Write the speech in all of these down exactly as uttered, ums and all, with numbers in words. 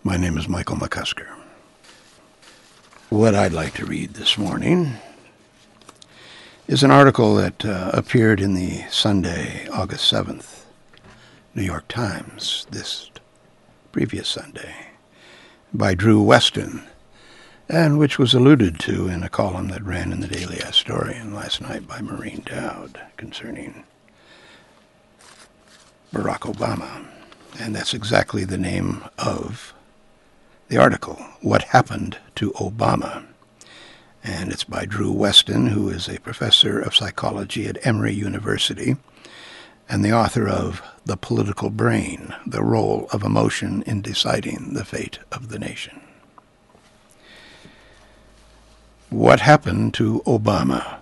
My name is Michael McCusker. What I'd like to read this morning is an article that uh, appeared in the Sunday, August seventh, New York Times, this previous Sunday, by Drew Weston, and which was alluded to in a column that ran in the Daily Astorian last night by Maureen Dowd concerning Barack Obama. And that's exactly the name of the article, What Happened to Obama. And it's by Drew Weston, who is a professor of psychology at Emory University and the author of The Political Brain, The Role of Emotion in Deciding the Fate of the Nation. What happened to Obama?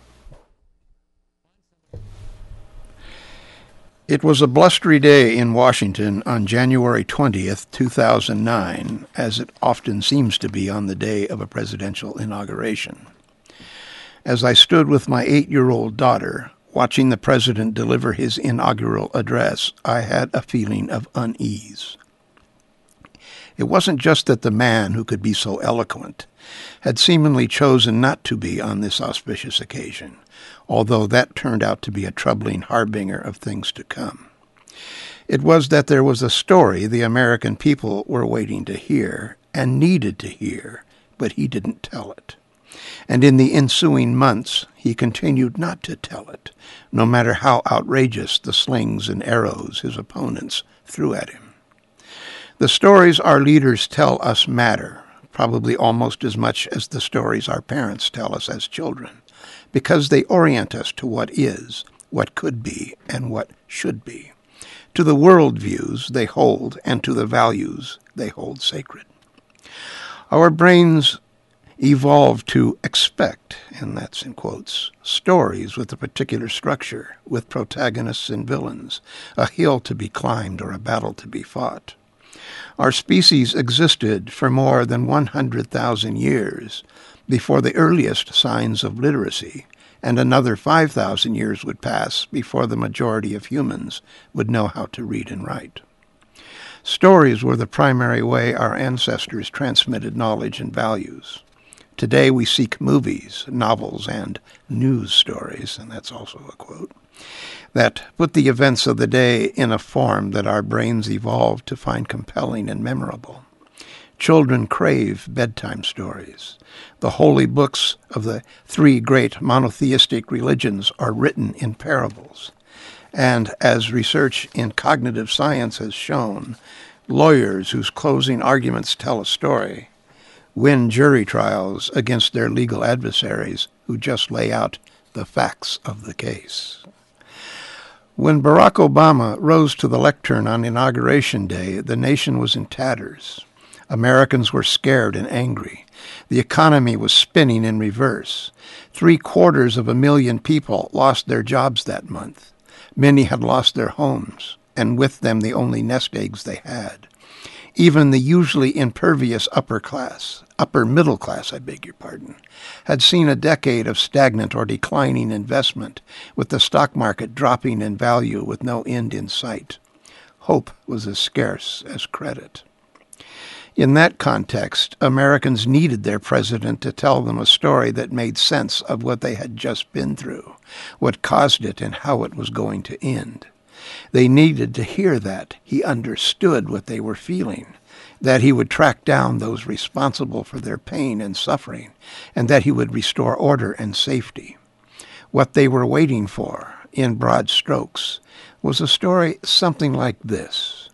It was a blustery day in Washington on January twentieth, two thousand nine, as it often seems to be on the day of a presidential inauguration. As I stood with my eight-year-old daughter, watching the president deliver his inaugural address, I had a feeling of unease. It wasn't just that the man who could be so eloquent had seemingly chosen not to be on this auspicious occasion, although that turned out to be a troubling harbinger of things to come. It was that there was a story the American people were waiting to hear and needed to hear, but he didn't tell it. And in the ensuing months, he continued not to tell it, no matter how outrageous the slings and arrows his opponents threw at him. The stories our leaders tell us matter, probably almost as much as the stories our parents tell us as children, because they orient us to what is, what could be, and what should be, to the worldviews they hold and to the values they hold sacred. Our brains evolved to expect, and that's in quotes, stories with a particular structure, with protagonists and villains, a hill to be climbed or a battle to be fought. Our species existed for more than one hundred thousand years before the earliest signs of literacy, and another five thousand years would pass before the majority of humans would know how to read and write. Stories were the primary way our ancestors transmitted knowledge and values. Today we seek movies, novels, and news stories, and that's also a quote, that put the events of the day in a form that our brains evolved to find compelling and memorable. Children crave bedtime stories. The holy books of the three great monotheistic religions are written in parables. And as research in cognitive science has shown, lawyers whose closing arguments tell a story win jury trials against their legal adversaries who just lay out the facts of the case. When Barack Obama rose to the lectern on Inauguration Day, the nation was in tatters. Americans were scared and angry. The economy was spinning in reverse. Three quarters of a million people lost their jobs that month. Many had lost their homes, and with them the only nest eggs they had. Even the usually impervious upper class, upper middle class, I beg your pardon, had seen a decade of stagnant or declining investment, with the stock market dropping in value with no end in sight. Hope was as scarce as credit. In that context, Americans needed their president to tell them a story that made sense of what they had just been through, what caused it, and how it was going to end. They needed to hear that he understood what they were feeling, that he would track down those responsible for their pain and suffering, and that he would restore order and safety. What they were waiting for, in broad strokes, was a story something like this.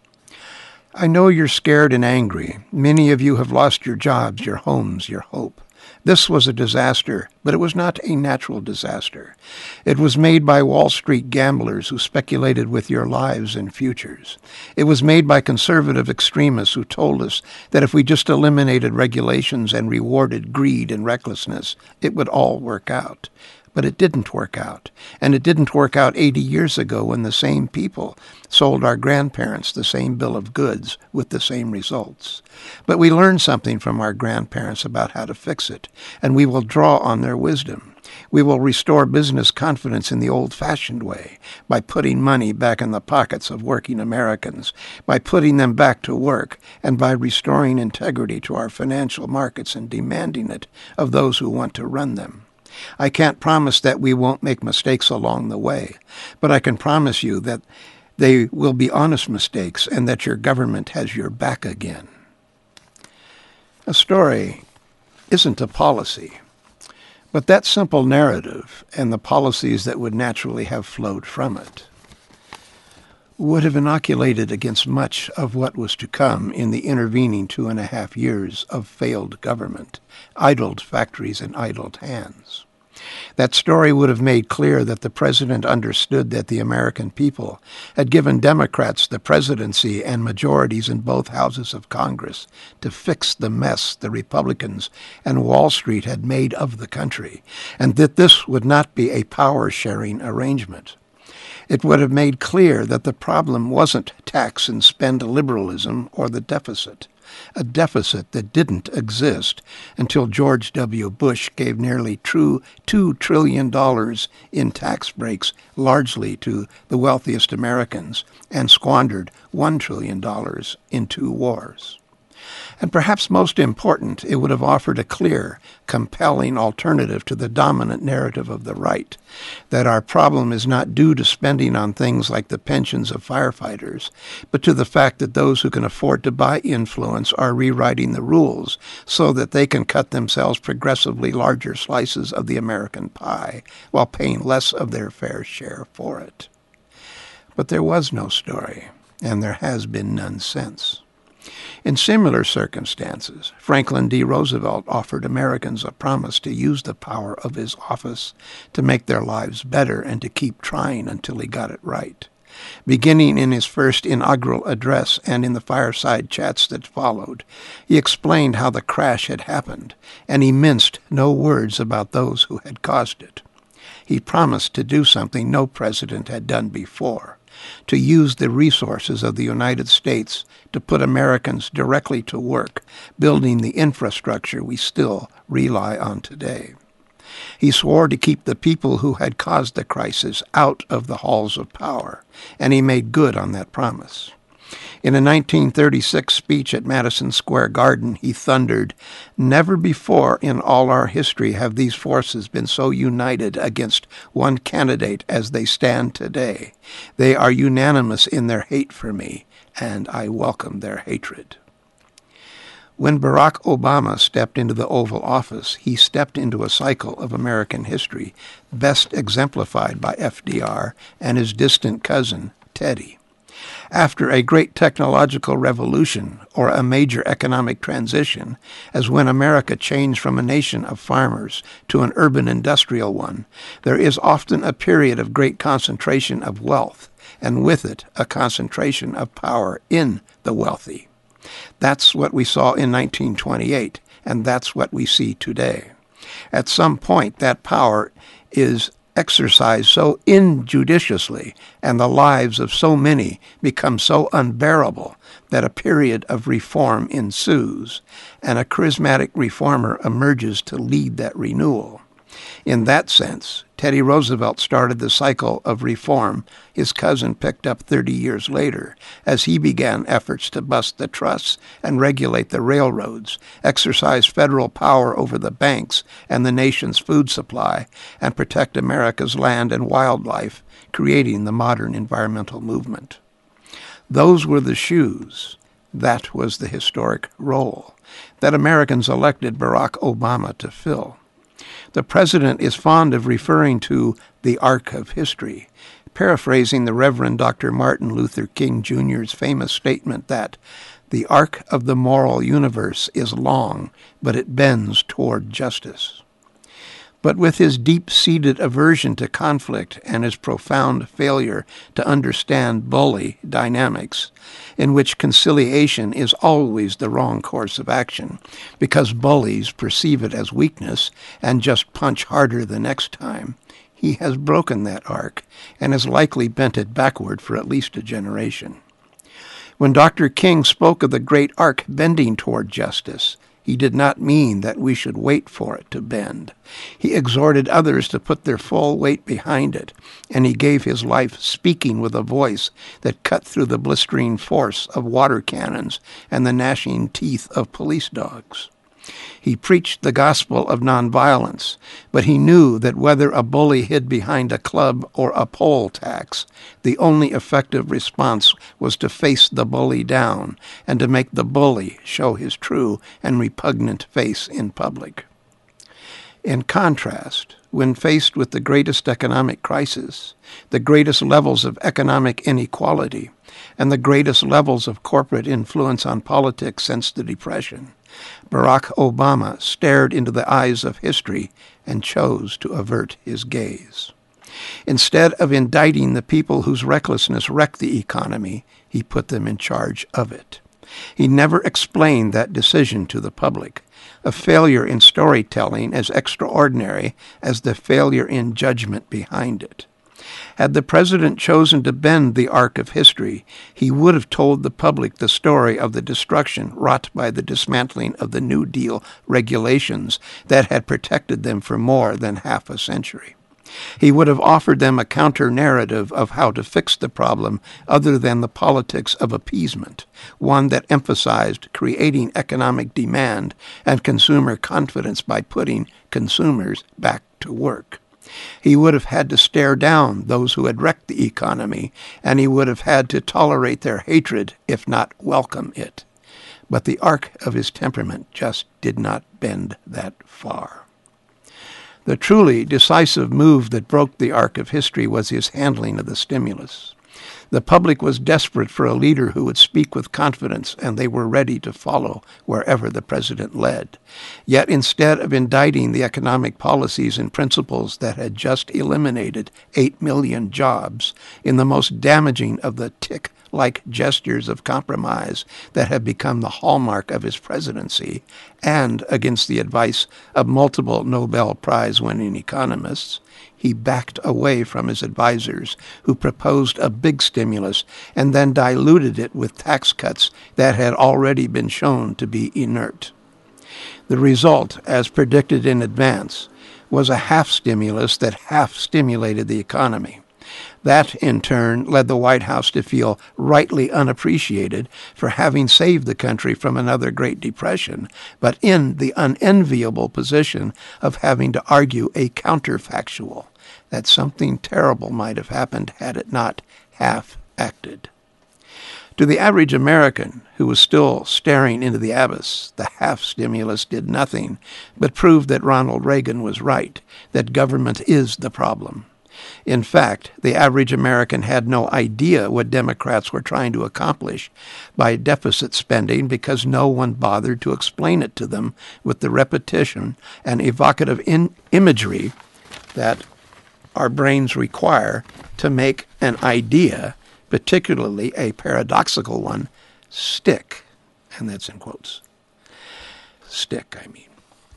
I know you're scared and angry. Many of you have lost your jobs, your homes, your hope. This was a disaster, but it was not a natural disaster. It was made by Wall Street gamblers who speculated with your lives and futures. It was made by conservative extremists who told us that if we just eliminated regulations and rewarded greed and recklessness, it would all work out. But it didn't work out, and it didn't work out eighty years ago when the same people sold our grandparents the same bill of goods with the same results. But we learned something from our grandparents about how to fix it, and we will draw on their wisdom. We will restore business confidence in the old-fashioned way, by putting money back in the pockets of working Americans, by putting them back to work, and by restoring integrity to our financial markets and demanding it of those who want to run them. I can't promise that we won't make mistakes along the way, but I can promise you that they will be honest mistakes and that your government has your back again. A story isn't a policy, but that simple narrative and the policies that would naturally have flowed from it would have inoculated against much of what was to come in the intervening two and a half years of failed government, idled factories and idled hands. That story would have made clear that the president understood that the American people had given Democrats the presidency and majorities in both houses of Congress to fix the mess the Republicans and Wall Street had made of the country, and that this would not be a power-sharing arrangement. It would have made clear that the problem wasn't tax and spend liberalism or the deficit, a deficit that didn't exist until George W. Bush gave nearly true two trillion dollars in tax breaks largely to the wealthiest Americans and squandered one trillion dollars in two wars. And perhaps most important, it would have offered a clear, compelling alternative to the dominant narrative of the right, that our problem is not due to spending on things like the pensions of firefighters, but to the fact that those who can afford to buy influence are rewriting the rules so that they can cut themselves progressively larger slices of the American pie while paying less of their fair share for it. But there was no story, and there has been none since. In similar circumstances, Franklin D. Roosevelt offered Americans a promise to use the power of his office to make their lives better and to keep trying until he got it right. Beginning in his first inaugural address and in the fireside chats that followed, he explained how the crash had happened, and he minced no words about those who had caused it. He promised to do something no president had done before, to use the resources of the United States to put Americans directly to work, building the infrastructure we still rely on today. He swore to keep the people who had caused the crisis out of the halls of power, and he made good on that promise. In a nineteen thirty-six speech at Madison Square Garden, he thundered, "Never before in all our history have these forces been so united against one candidate as they stand today. They are unanimous in their hate for me, and I welcome their hatred." When Barack Obama stepped into the Oval Office, he stepped into a cycle of American history best exemplified by F D R and his distant cousin, Teddy. After a great technological revolution or a major economic transition, as when America changed from a nation of farmers to an urban industrial one, there is often a period of great concentration of wealth, and with it a concentration of power in the wealthy. That's what we saw in nineteen twenty-eight, and that's what we see today. At some point, that power is exercised so injudiciously, and the lives of so many become so unbearable that a period of reform ensues, and a charismatic reformer emerges to lead that renewal. In that sense, Teddy Roosevelt started the cycle of reform his cousin picked up thirty years later, as he began efforts to bust the trusts and regulate the railroads, exercise federal power over the banks and the nation's food supply, and protect America's land and wildlife, creating the modern environmental movement. Those were the shoes. That was the historic role that Americans elected Barack Obama to fill. The president is fond of referring to the arc of history, paraphrasing the Reverend Doctor Martin Luther King Junior's famous statement that the arc of the moral universe is long, but it bends toward justice. But with his deep-seated aversion to conflict and his profound failure to understand bully dynamics, in which conciliation is always the wrong course of action, because bullies perceive it as weakness and just punch harder the next time, he has broken that arc and has likely bent it backward for at least a generation. When Doctor King spoke of the great arc bending toward justice, He did not mean that we should wait for it to bend. He exhorted others to put their full weight behind it, and he gave his life speaking with a voice that cut through the blistering force of water cannons and the gnashing teeth of police dogs. He preached the gospel of nonviolence, but he knew that whether a bully hid behind a club or a poll tax, the only effective response was to face the bully down and to make the bully show his true and repugnant face in public. In contrast, when faced with the greatest economic crisis, the greatest levels of economic inequality, and the greatest levels of corporate influence on politics since the Depression, Barack Obama stared into the eyes of history and chose to avert his gaze. Instead of indicting the people whose recklessness wrecked the economy, he put them in charge of it. He never explained that decision to the public, a failure in storytelling as extraordinary as the failure in judgment behind it. Had the president chosen to bend the arc of history, he would have told the public the story of the destruction wrought by the dismantling of the New Deal regulations that had protected them for more than half a century. He would have offered them a counter-narrative of how to fix the problem other than the politics of appeasement, one that emphasized creating economic demand and consumer confidence by putting consumers back to work. He would have had to stare down those who had wrecked the economy, and he would have had to tolerate their hatred, if not welcome it. But the arc of his temperament just did not bend that far. The truly decisive move that broke the arc of history was his handling of the stimulus. The public was desperate for a leader who would speak with confidence, and they were ready to follow wherever the president led. Yet instead of indicting the economic policies and principles that had just eliminated eight million jobs in the most damaging of the tick-like gestures of compromise that had become the hallmark of his presidency, and against the advice of multiple Nobel Prize-winning economists, he backed away from his advisers, who proposed a big stimulus and then diluted it with tax cuts that had already been shown to be inert. The result, as predicted in advance, was a half stimulus that half stimulated the economy. That, in turn, led the White House to feel rightly unappreciated for having saved the country from another Great Depression, but in the unenviable position of having to argue a counterfactual, that something terrible might have happened had it not half-acted. To the average American, who was still staring into the abyss, the half-stimulus did nothing but prove that Ronald Reagan was right, that government is the problem. In fact, the average American had no idea what Democrats were trying to accomplish by deficit spending because no one bothered to explain it to them with the repetition and evocative in- imagery that our brains require to make an idea, particularly a paradoxical one, stick. And that's in quotes. Stick, I mean.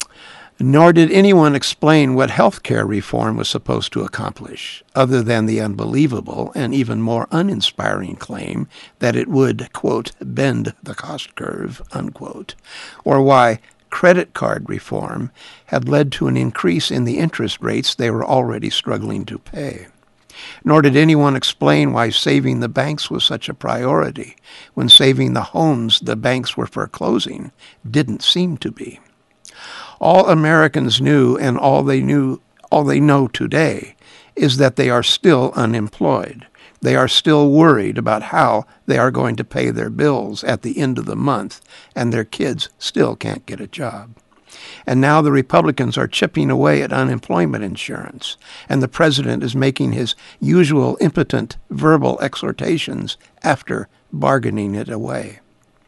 Nor did anyone explain what health care reform was supposed to accomplish, other than the unbelievable and even more uninspiring claim that it would, quote, bend the cost curve, unquote, or why credit card reform had led to an increase in the interest rates they were already struggling to pay. Nor did anyone explain why saving the banks was such a priority, when saving the homes the banks were foreclosing didn't seem to be. All Americans knew, and all they knew, all they know today, is that they are still unemployed. They are still worried about how they are going to pay their bills at the end of the month, and their kids still can't get a job. And now the Republicans are chipping away at unemployment insurance, and the president is making his usual impotent verbal exhortations after bargaining it away.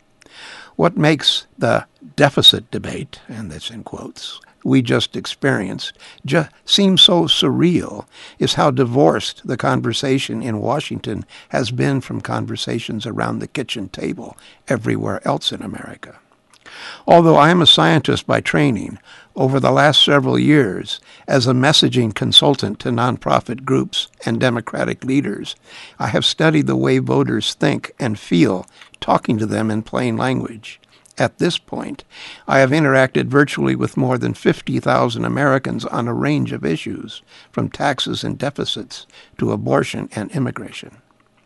What makes the deficit debate, and that's in quotes, we just experienced, just seem so surreal is how divorced the conversation in Washington has been from conversations around the kitchen table everywhere else in America. Although I am a scientist by training, over the last several years, as a messaging consultant to nonprofit groups and Democratic leaders, I have studied the way voters think and feel, talking to them in plain language. At this point, I have interacted virtually with more than fifty thousand Americans on a range of issues, from taxes and deficits to abortion and immigration.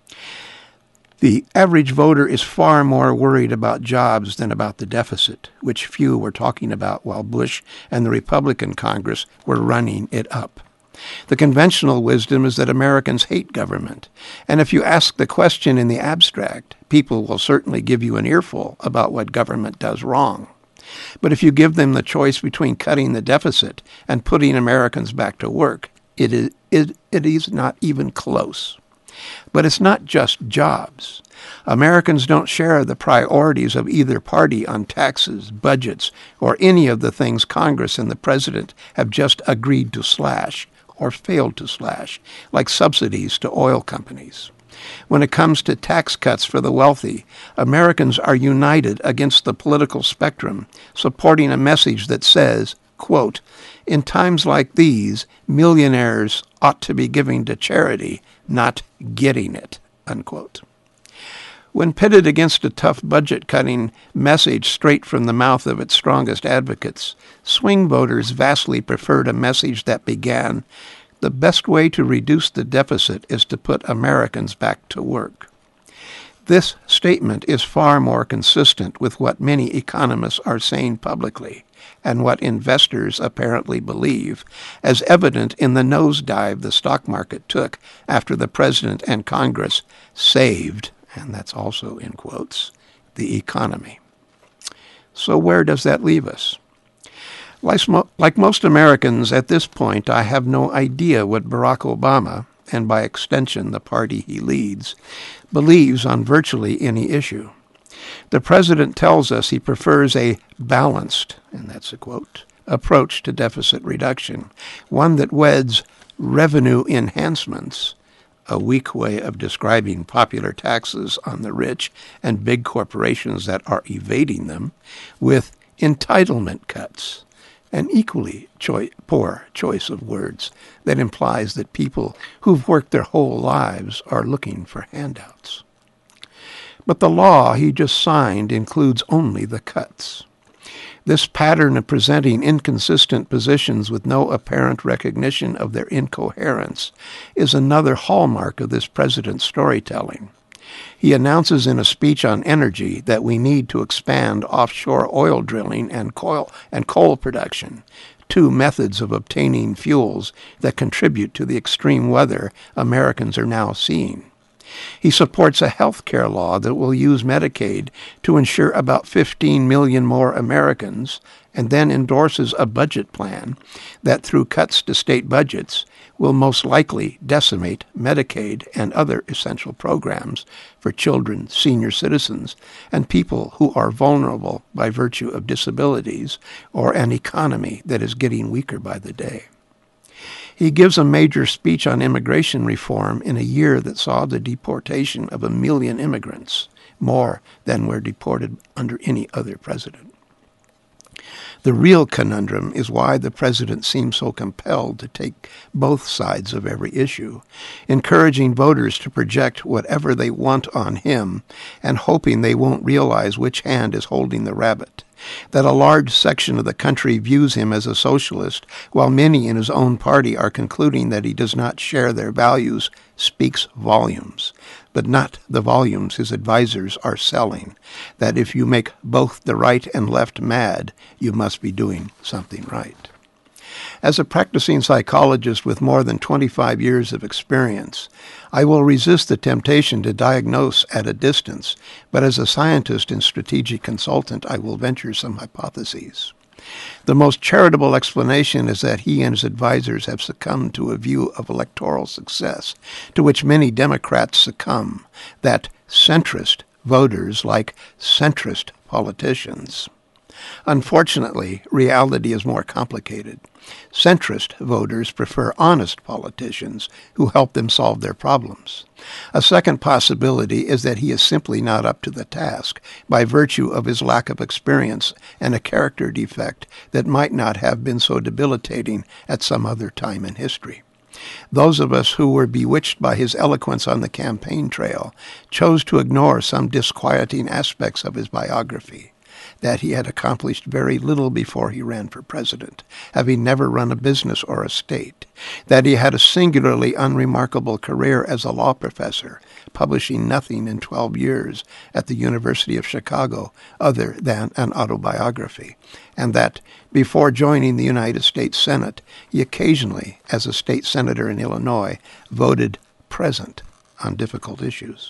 The average voter is far more worried about jobs than about the deficit, which few were talking about while Bush and the Republican Congress were running it up. The conventional wisdom is that Americans hate government, and if you ask the question in the abstract, people will certainly give you an earful about what government does wrong. But if you give them the choice between cutting the deficit and putting Americans back to work, it is, it, it is not even close. But it's not just jobs. Americans don't share the priorities of either party on taxes, budgets, or any of the things Congress and the President have just agreed to slash or failed to slash, like subsidies to oil companies. When it comes to tax cuts for the wealthy, Americans are united against the political spectrum, supporting a message that says, quote, "In times like these, millionaires ought to be giving to charity, not getting it," unquote. When pitted against a tough budget-cutting message straight from the mouth of its strongest advocates, swing voters vastly preferred a message that began, "The best way to reduce the deficit is to put Americans back to work." This statement is far more consistent with what many economists are saying publicly and what investors apparently believe, as evident in the nosedive the stock market took after the President and Congress saved, and that's also in quotes, the economy. So where does that leave us? Like most Americans at this point, I have no idea what Barack Obama, and by extension the party he leads, believes on virtually any issue. The president tells us he prefers a balanced, and that's a quote, approach to deficit reduction, one that weds revenue enhancements, a weak way of describing popular taxes on the rich and big corporations that are evading them, with entitlement cuts, an equally choi- poor choice of words that implies that people who've worked their whole lives are looking for handouts. But the law he just signed includes only the cuts. This pattern of presenting inconsistent positions with no apparent recognition of their incoherence is another hallmark of this president's storytelling. He announces in a speech on energy that we need to expand offshore oil drilling and coal, and coal production, two methods of obtaining fuels that contribute to the extreme weather Americans are now seeing. He supports a health care law that will use Medicaid to insure about fifteen million more Americans, and then endorses a budget plan that, through cuts to state budgets, will most likely decimate Medicaid and other essential programs for children, senior citizens, and people who are vulnerable by virtue of disabilities or an economy that is getting weaker by the day. He gives a major speech on immigration reform in a year that saw the deportation of a million immigrants, more than were deported under any other president. The real conundrum is why the president seems so compelled to take both sides of every issue, encouraging voters to project whatever they want on him and hoping they won't realize which hand is holding the rabbit. That a large section of the country views him as a socialist, while many in his own party are concluding that he does not share their values, speaks volumes, but not the volumes his advisers are selling, that if you make both the right and left mad, you must be doing something right. As a practicing psychologist with more than twenty-five years of experience, I will resist the temptation to diagnose at a distance, but as a scientist and strategic consultant, I will venture some hypotheses. The most charitable explanation is that he and his advisers have succumbed to a view of electoral success, to which many Democrats succumb, that centrist voters like centrist politicians. Unfortunately, reality is more complicated. Centrist voters prefer honest politicians who help them solve their problems. A second possibility is that he is simply not up to the task by virtue of his lack of experience and a character defect that might not have been so debilitating at some other time in history. Those of us who were bewitched by his eloquence on the campaign trail chose to ignore some disquieting aspects of his biography. that he had accomplished very little before he ran for president, having never run a business or a state, that he had a singularly unremarkable career as a law professor, publishing nothing in twelve years at the University of Chicago other than an autobiography, and that, before joining the United States Senate, he occasionally, as a state senator in Illinois, voted present on difficult issues.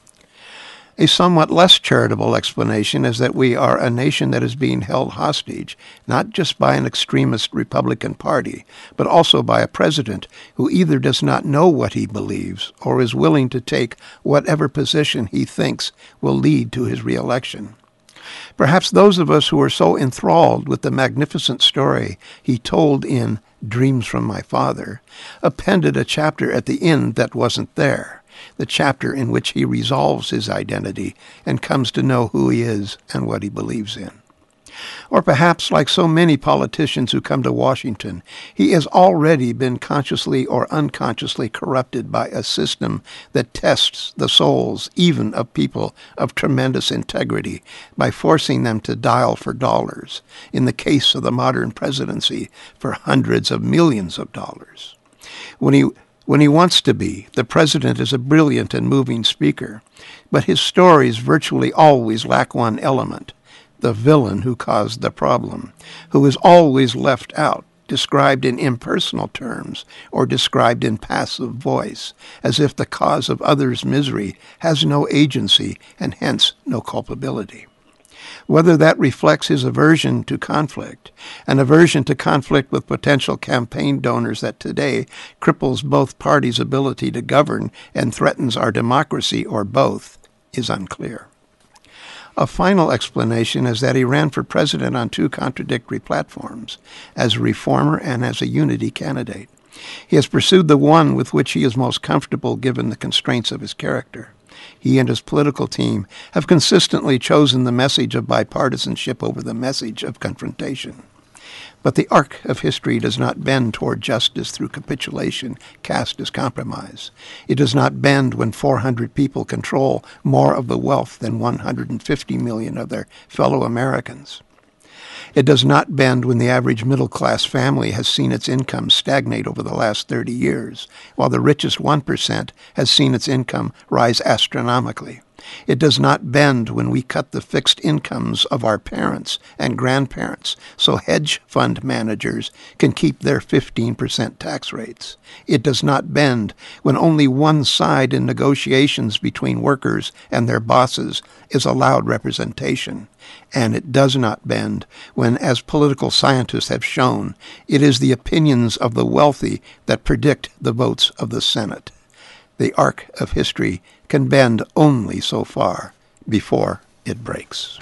A somewhat less charitable explanation is that we are a nation that is being held hostage, not just by an extremist Republican Party, but also by a president who either does not know what he believes or is willing to take whatever position he thinks will lead to his reelection. Perhaps those of us who are so enthralled with the magnificent story he told in Dreams from My Father appended a chapter at the end that wasn't there, the chapter in which he resolves his identity and comes to know who he is and what he believes in. Or perhaps, like so many politicians who come to Washington, he has already been consciously or unconsciously corrupted by a system that tests the souls even of people of tremendous integrity by forcing them to dial for dollars, in the case of the modern presidency, for hundreds of millions of dollars. When he When he wants to be, the president is a brilliant and moving speaker, but his stories virtually always lack one element, the villain who caused the problem, who is always left out, described in impersonal terms or described in passive voice, as if the cause of others' misery has no agency and hence no culpability. Whether that reflects his aversion to conflict, an aversion to conflict with potential campaign donors that today cripples both parties' ability to govern and threatens our democracy, or both, is unclear. A final explanation is that he ran for president on two contradictory platforms, as a reformer and as a unity candidate. He has pursued the one with which he is most comfortable given the constraints of his character. He and his political team have consistently chosen the message of bipartisanship over the message of confrontation. But the arc of history does not bend toward justice through capitulation cast as compromise. It does not bend when four hundred people control more of the wealth than one hundred fifty million of their fellow Americans. It does not bend when the average middle-class family has seen its income stagnate over the last thirty years, while the richest one percent has seen its income rise astronomically. It does not bend when we cut the fixed incomes of our parents and grandparents so hedge fund managers can keep their fifteen percent tax rates. It does not bend when only one side in negotiations between workers and their bosses is allowed representation. And it does not bend when, as political scientists have shown, it is the opinions of the wealthy that predict the votes of the Senate. The arc of history can bend only so far before it breaks.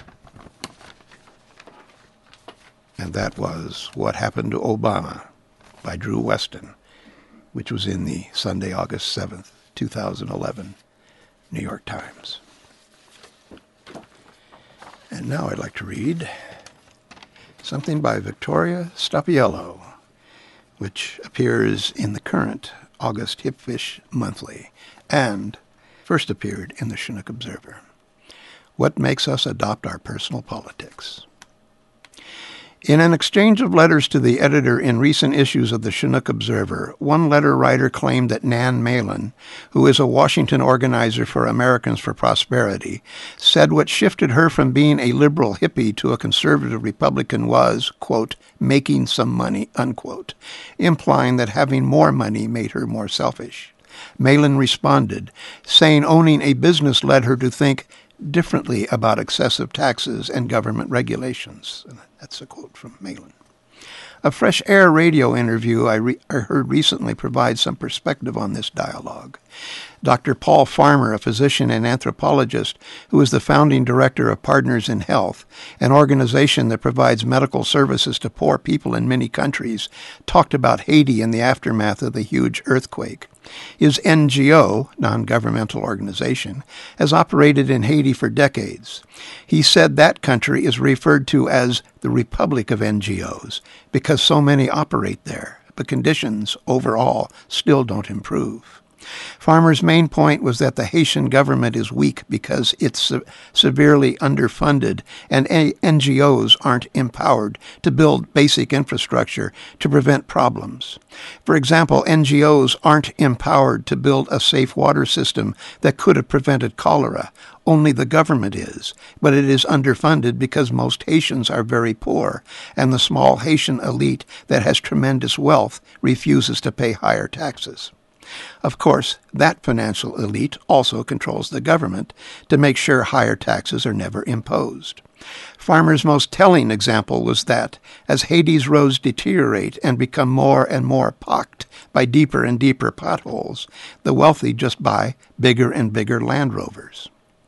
And that was What Happened to Obama by Drew Weston, which was in the Sunday, August seventh, two thousand eleven New York Times. And now I'd like to read something by Victoria Stappiello, which appears in the current August Hipfish Monthly and first appeared in the Chinook Observer. What makes us adopt our personal politics? In an exchange of letters to the editor in recent issues of the Chinook Observer, one letter writer claimed that Nan Malin, who is a Washington organizer for Americans for Prosperity, said what shifted her from being a liberal hippie to a conservative Republican was, quote, making some money, unquote, implying that having more money made her more selfish. Malin responded, saying owning a business led her to think differently about excessive taxes and government regulations. That's a quote from Malin. A Fresh Air radio interview I, re- I heard recently provides some perspective on this dialogue. Doctor Paul Farmer, a physician and anthropologist who is the founding director of Partners in Health, an organization that provides medical services to poor people in many countries, talked about Haiti in the aftermath of the huge earthquake. His N G O, non-governmental organization, has operated in Haiti for decades. He said that country is referred to as the Republic of N G Os because so many operate there, but conditions overall still don't improve. Farmer's main point was that the Haitian government is weak because it's se- severely underfunded and a- N G Os aren't empowered to build basic infrastructure to prevent problems. For example, N G Os aren't empowered to build a safe water system that could have prevented cholera. Only the government is, but it is underfunded because most Haitians are very poor, and the small Haitian elite that has tremendous wealth refuses to pay higher taxes. Of course, that financial elite also controls the government to make sure higher taxes are never imposed. Farmer's most telling example was that, as Haiti's roads deteriorate and become more and more pocked by deeper and deeper potholes, the wealthy just buy bigger and bigger Land Rovers.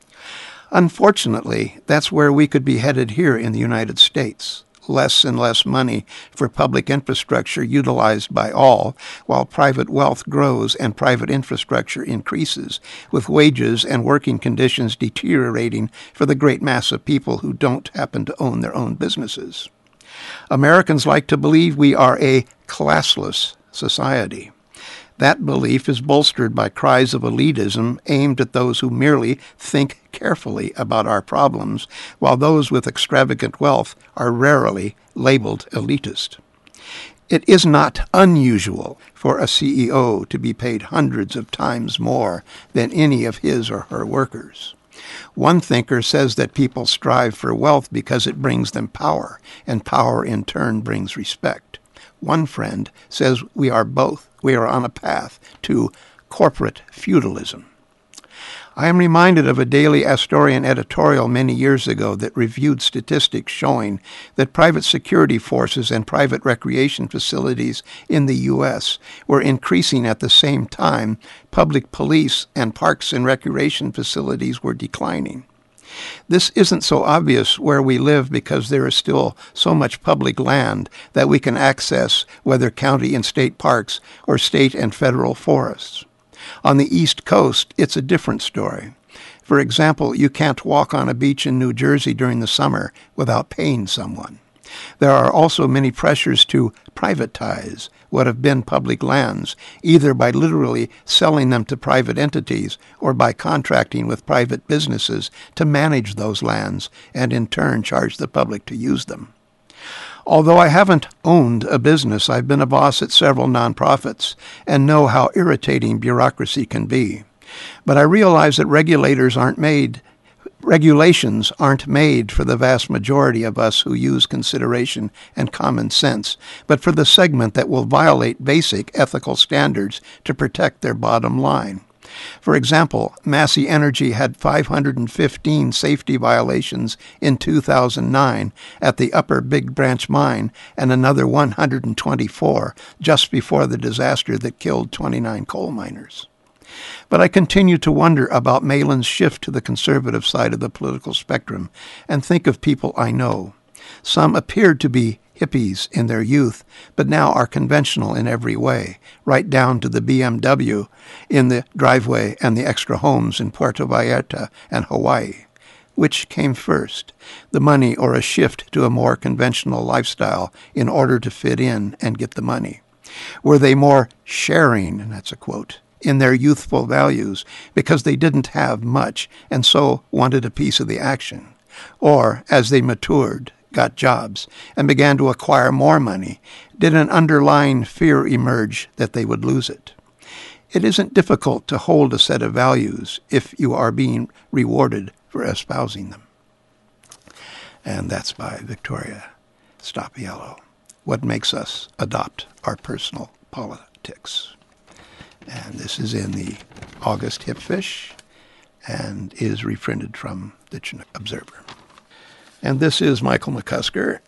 Unfortunately, that's where we could be headed here in the United States. Less and less money for public infrastructure utilized by all, while private wealth grows and private infrastructure increases, with wages and working conditions deteriorating for the great mass of people who don't happen to own their own businesses. Americans like to believe we are a classless society. That belief is bolstered by cries of elitism aimed at those who merely think carefully about our problems, while those with extravagant wealth are rarely labeled elitist. It is not unusual for a C E O to be paid hundreds of times more than any of his or her workers. One thinker says that people strive for wealth because it brings them power, and power in turn brings respect. One friend says we are both. We are on a path to corporate feudalism. I am reminded of a Daily Astorian editorial many years ago that reviewed statistics showing that private security forces and private recreation facilities in the U S were increasing at the same time public police and parks and recreation facilities were declining. This isn't so obvious where we live because there is still so much public land that we can access, whether county and state parks or state and federal forests. On the East Coast, it's a different story. For example, you can't walk on a beach in New Jersey during the summer without paying someone. There are also many pressures to privatize what have been public lands, either by literally selling them to private entities or by contracting with private businesses to manage those lands and in turn charge the public to use them. Although I haven't owned a business, I've been a boss at several nonprofits and know how irritating bureaucracy can be. But I realize that regulators aren't made Regulations aren't made for the vast majority of us who use consideration and common sense, but for the segment that will violate basic ethical standards to protect their bottom line. For example, Massey Energy had five hundred fifteen safety violations in two thousand nine at the Upper Big Branch mine and another one hundred twenty-four just before the disaster that killed twenty-nine coal miners. But I continue to wonder about Malin's shift to the conservative side of the political spectrum and think of people I know. Some appeared to be hippies in their youth, but now are conventional in every way, right down to the B M W in the driveway and the extra homes in Puerto Vallarta and Hawaii. Which came first, the money or a shift to a more conventional lifestyle in order to fit in and get the money? Were they more sharing, and that's a quote, in their youthful values because they didn't have much and so wanted a piece of the action? Or, as they matured, got jobs, and began to acquire more money, did an underlying fear emerge that they would lose it? It isn't difficult to hold a set of values if you are being rewarded for espousing them. And that's by Victoria Stopiello. What makes us adopt our personal politics? And this is in the August Hipfish and is reprinted from the Chinook Observer. And this is Michael McCusker,